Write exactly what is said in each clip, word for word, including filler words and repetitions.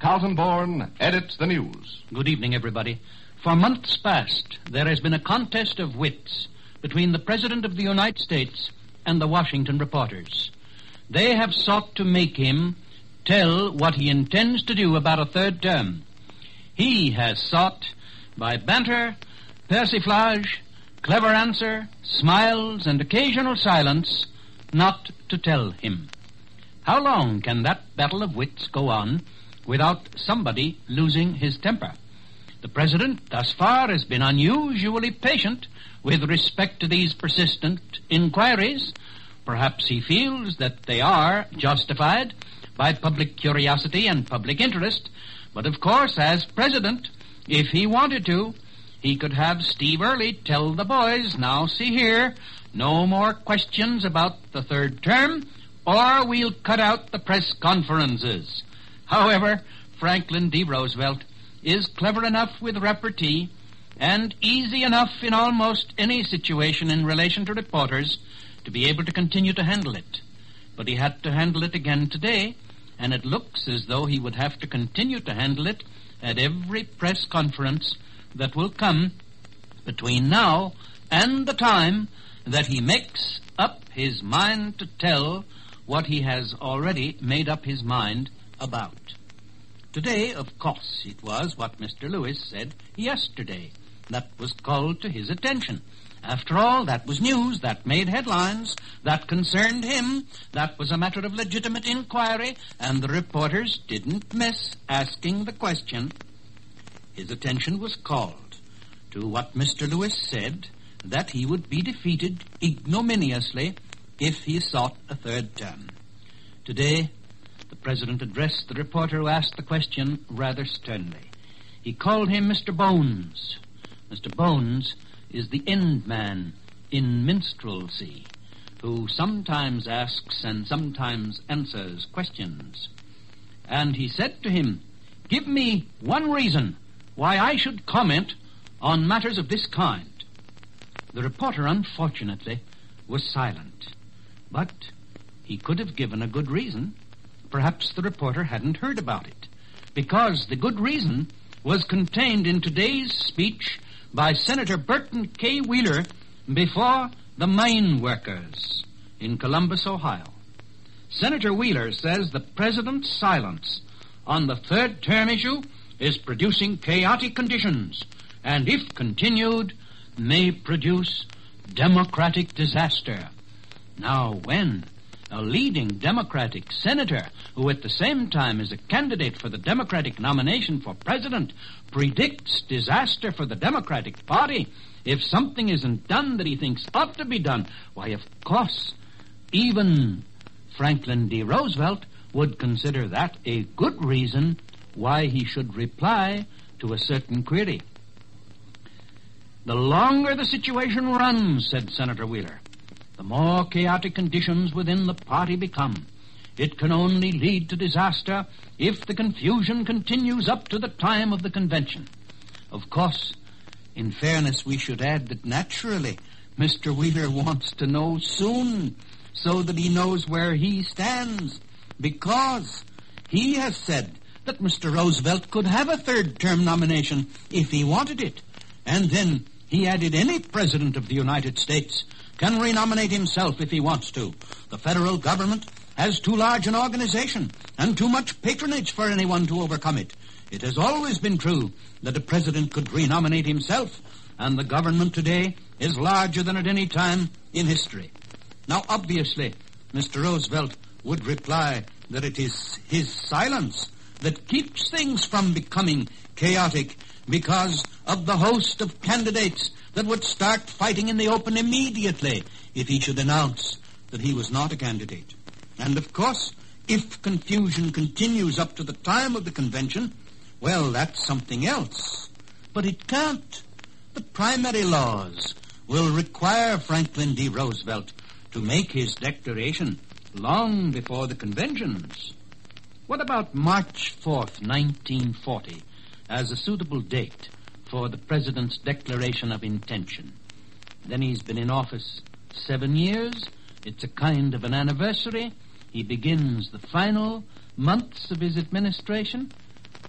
Carlton Bourne edits the news. Good evening, everybody. For months past, there has been a contest of wits between the President of the United States and the Washington reporters. They have sought to make him tell what he intends to do about a third term. He has sought, by banter, persiflage, clever answer, smiles, and occasional silence, not to tell him. How long can that battle of wits go on without somebody losing his temper? The President, thus far, has been unusually patient with respect to these persistent inquiries. Perhaps he feels that they are justified by public curiosity and public interest. But, of course, as President, if he wanted to, he could have Steve Early tell the boys, now see here, no more questions about the third term, or we'll cut out the press conferences. However, Franklin D. Roosevelt is clever enough with repartee and easy enough in almost any situation in relation to reporters to be able to continue to handle it. But he had to handle it again today, and it looks as though he would have to continue to handle it at every press conference that will come between now and the time that he makes up his mind to tell what he has already made up his mind about. Today, of course, it was what Mister Lewis said yesterday that was called to his attention. After all, that was news, that made headlines, that concerned him, that was a matter of legitimate inquiry, and the reporters didn't miss asking the question. His attention was called to what Mister Lewis said, that he would be defeated ignominiously if he sought a third term. Today, the President addressed the reporter who asked the question rather sternly. He called him Mister Bones. Mister Bones is the end man in minstrelsy, who sometimes asks and sometimes answers questions. And he said to him, "Give me one reason why I should comment on matters of this kind." The reporter, unfortunately, was silent. But he could have given a good reason. Perhaps the reporter hadn't heard about it, because the good reason was contained in today's speech by Senator Burton K. Wheeler before the mine workers in Columbus, Ohio. Senator Wheeler says the President's silence on the third term issue is producing chaotic conditions, and if continued, may produce democratic disaster. Now, when a leading Democratic senator, who at the same time is a candidate for the Democratic nomination for president, predicts disaster for the Democratic Party if something isn't done that he thinks ought to be done, why, of course, even Franklin D. Roosevelt would consider that a good reason why he should reply to a certain query. The longer the situation runs, said Senator Wheeler, the more chaotic conditions within the party become. It can only lead to disaster if the confusion continues up to the time of the convention. Of course, in fairness, we should add that naturally Mister Wheeler wants to know soon so that he knows where he stands, because he has said that Mister Roosevelt could have a third-term nomination if he wanted it. And then he added any president of the United States can renominate himself if he wants to. The federal government has too large an organization and too much patronage for anyone to overcome it. It has always been true that a president could renominate himself, and the government today is larger than at any time in history. Now, obviously, Mister Roosevelt would reply that it is his silence that keeps things from becoming chaotic because of the host of candidates that would start fighting in the open immediately if he should announce that he was not a candidate. And, of course, if confusion continues up to the time of the convention, well, that's something else. But it can't. The primary laws will require Franklin D. Roosevelt to make his declaration long before the conventions. What about March fourth, nineteen forty, as a suitable date for the President's declaration of intention? Then he's been in office seven years. It's a kind of an anniversary. He begins the final months of his administration.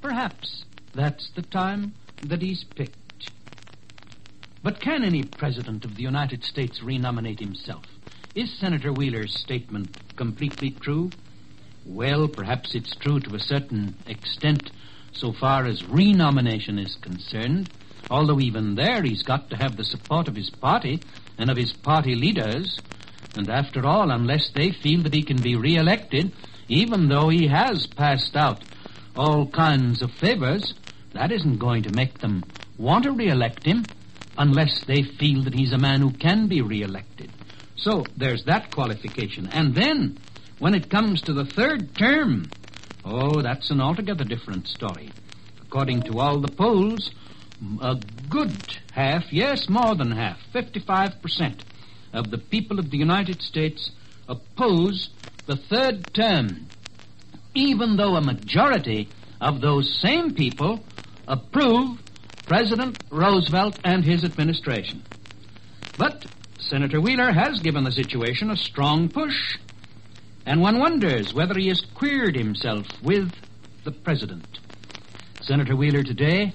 perhaps that's the time that he's picked. But can any president of the United States renominate himself? Is Senator Wheeler's statement completely true? Well, perhaps it's true to a certain extent so far as renomination is concerned, although even there he's got to have the support of his party and of his party leaders. And after all, unless they feel that he can be re-elected, even though he has passed out all kinds of favors, that isn't going to make them want to re-elect him unless they feel that he's a man who can be re-elected. So there's that qualification. And then, when it comes to the third term, oh, that's an altogether different story. According to all the polls, a good half, yes, more than half, fifty-five percent of the people of the United States oppose the third term, even though a majority of those same people approve President Roosevelt and his administration. But Senator Wheeler has given the situation a strong push, and one wonders whether he has queered himself with the president. Senator Wheeler today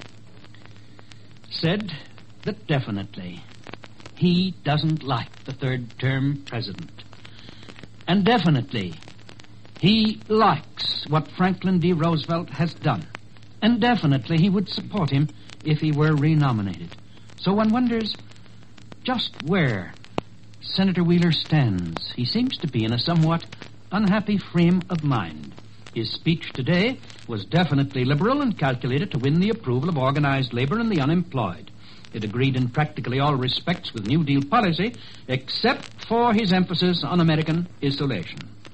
said that definitely he doesn't like the third-term president. And definitely he likes what Franklin D. Roosevelt has done. And definitely he would support him if he were renominated. So one wonders just where Senator Wheeler stands. He seems to be in a somewhat unhappy frame of mind. His speech today was definitely liberal and calculated to win the approval of organized labor and the unemployed. It agreed in practically all respects with New Deal policy, except for his emphasis on American isolation.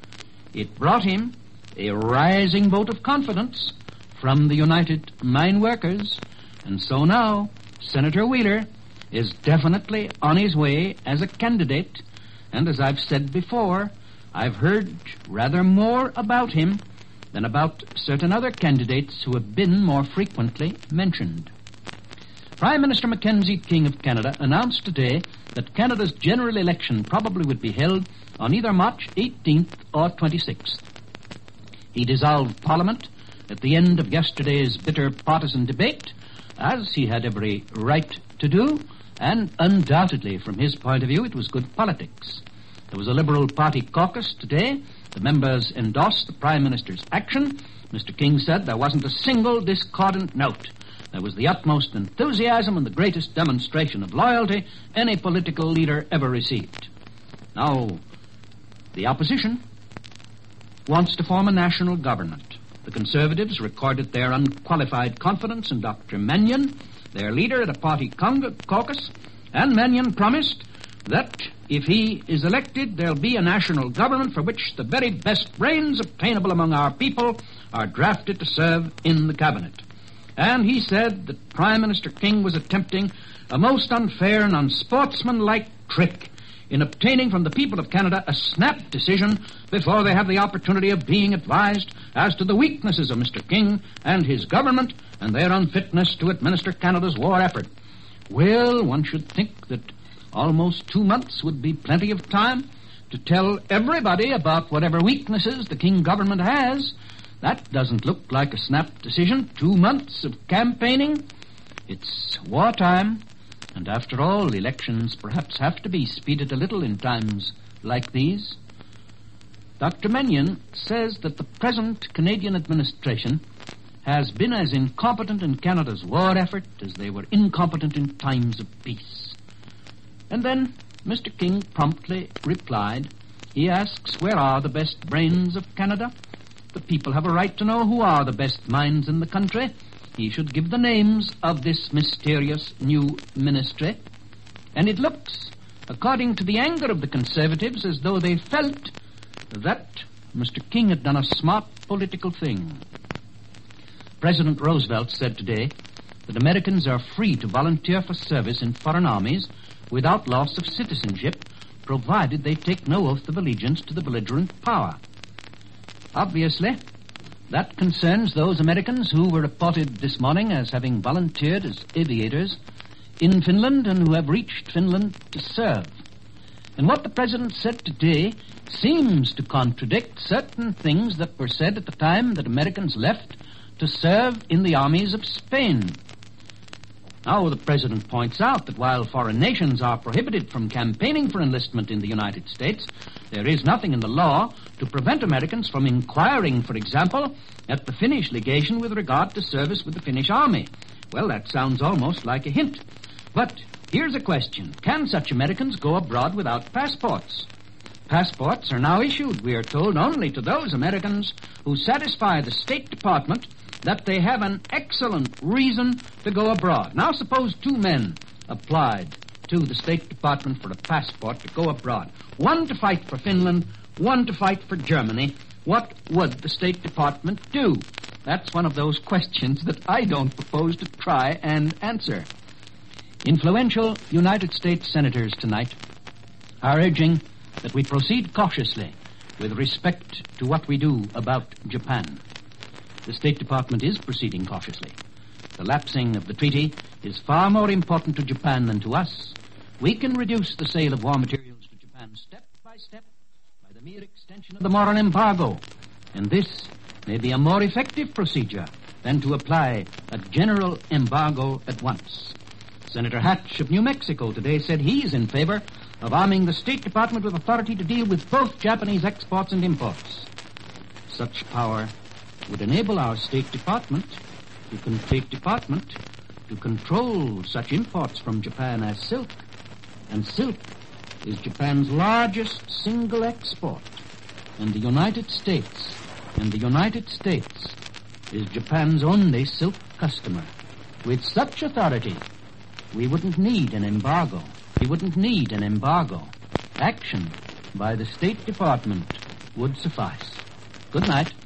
It brought him a rising vote of confidence from the United Mine Workers, and so now Senator Wheeler is definitely on his way as a candidate, and as I've said before, I've heard rather more about him than about certain other candidates who have been more frequently mentioned. Prime Minister Mackenzie King of Canada announced today that Canada's general election probably would be held on either March eighteenth or twenty-sixth. He dissolved Parliament at the end of yesterday's bitter partisan debate, as he had every right to do, and undoubtedly, from his point of view, it was good politics. There was a Liberal Party caucus today. The members endorsed the Prime Minister's action. Mister King said there wasn't a single discordant note. There was the utmost enthusiasm and the greatest demonstration of loyalty any political leader ever received. Now, the opposition wants to form a national government. The Conservatives recorded their unqualified confidence in Doctor Mannion, their leader at a party con- caucus, and Mannion promised that if he is elected, there'll be a national government for which the very best brains obtainable among our people are drafted to serve in the cabinet. And he said that Prime Minister King was attempting a most unfair and unsportsmanlike trick in obtaining from the people of Canada a snap decision before they have the opportunity of being advised as to the weaknesses of Mister King and his government and their unfitness to administer Canada's war effort. Well, one should think that almost two months would be plenty of time to tell everybody about whatever weaknesses the King government has. That doesn't look like a snap decision. Two months of campaigning. It's wartime. And after all, elections perhaps have to be speeded a little in times like these. Doctor Mannion says that the present Canadian administration has been as incompetent in Canada's war effort as they were incompetent in times of peace. And then Mister King promptly replied. He asks, where are the best brains of Canada? The people have a right to know who are the best minds in the country. He should give the names of this mysterious new ministry. And it looks, according to the anger of the Conservatives, as though they felt that Mister King had done a smart political thing. President Roosevelt said today that Americans are free to volunteer for service in foreign armies without loss of citizenship, provided they take no oath of allegiance to the belligerent power. Obviously, that concerns those Americans who were reported this morning as having volunteered as aviators in Finland and who have reached Finland to serve. And what the President said today seems to contradict certain things that were said at the time that Americans left to serve in the armies of Spain. Now, the President points out that while foreign nations are prohibited from campaigning for enlistment in the United States, there is nothing in the law to prevent Americans from inquiring, for example, at the Finnish legation with regard to service with the Finnish army. Well, that sounds almost like a hint. But here's a question. Can such Americans go abroad without passports? Passports are now issued, we are told, only to those Americans who satisfy the State Department that they have an excellent reason to go abroad. Now, suppose two men applied to the State Department for a passport to go abroad. One to fight for Finland, one to fight for Germany. What would the State Department do? That's one of those questions that I don't propose to try and answer. Influential United States senators tonight are urging that we proceed cautiously with respect to what we do about Japan. The State Department is proceeding cautiously. The lapsing of the treaty is far more important to Japan than to us. We can reduce the sale of war materials to Japan step by step by the mere extension of the moral embargo. And this may be a more effective procedure than to apply a general embargo at once. Senator Hatch of New Mexico today said he's in favor of arming the State Department with authority to deal with both Japanese exports and imports. Such power would enable our State Department to State Department to control such imports from Japan as silk. And silk is Japan's largest single export. And the United States, and the United States is Japan's only silk customer. With such authority, we wouldn't need an embargo. We wouldn't need an embargo. Action by the State Department would suffice. Good night.